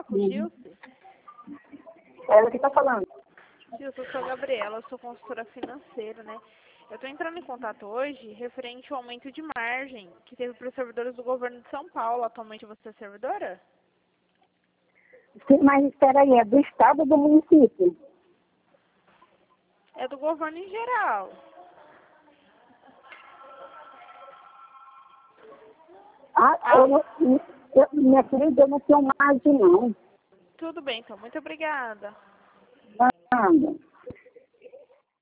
com o Gilce? Ela que está falando. Gilce, eu sou a Gabriela, eu sou consultora financeira, né? Eu estou entrando em contato hoje referente ao aumento de margem que teve para os servidores do governo de São Paulo. Atualmente você é servidora? Sim, mas espera aí, é do estado ou do município? É do governo em geral. Minha querida, eu não tenho margem, não. Tudo bem, então. Muito obrigada. Nada.